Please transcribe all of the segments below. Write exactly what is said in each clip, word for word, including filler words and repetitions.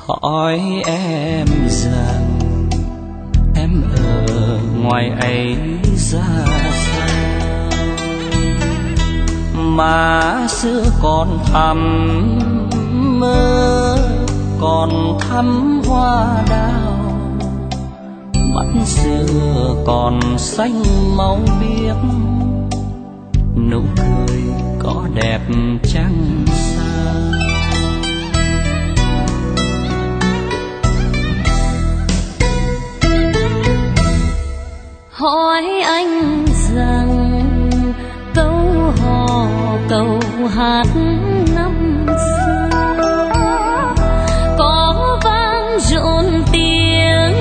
hỏi em rằng em ở ngoài ấy ra sao, má xưa còn thắm mơ, còn thắm hoa đào, mắt xưa còn xanh máu biếc, nụ cười có đẹp chăng sao. Hỏi anh rằng câu hò câu hát năm xưa có vang rộn tiếng,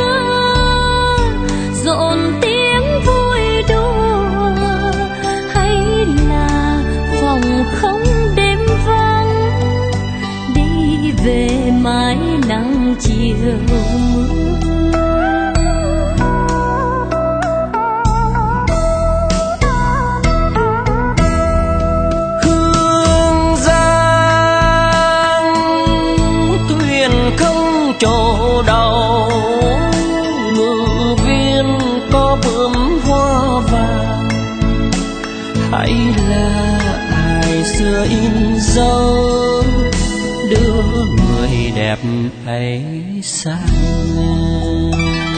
rộn tiếng vui đùa, hay là phòng không đêm vắng đi về mái nắng chiều mưa. Chỗ đầu ngự viên có bướm hoa vàng, hay là ngày xưa in dấu đưa người đẹp ấy sang ngang.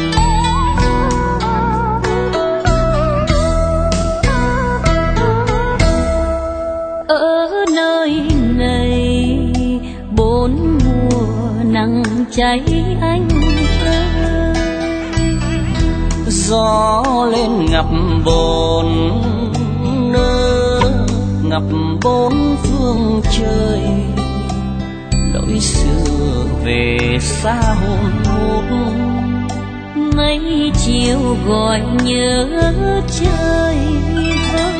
Ở nơi này bốn mùa nắng cháy anh ơi, gió lên ngập bốn nơi, ngập bốn phương trời, nỗi xưa về xa hồn hút, mấy chiều gọi nhớ trời vơi.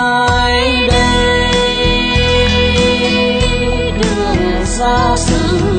Mai đây đường xa xứ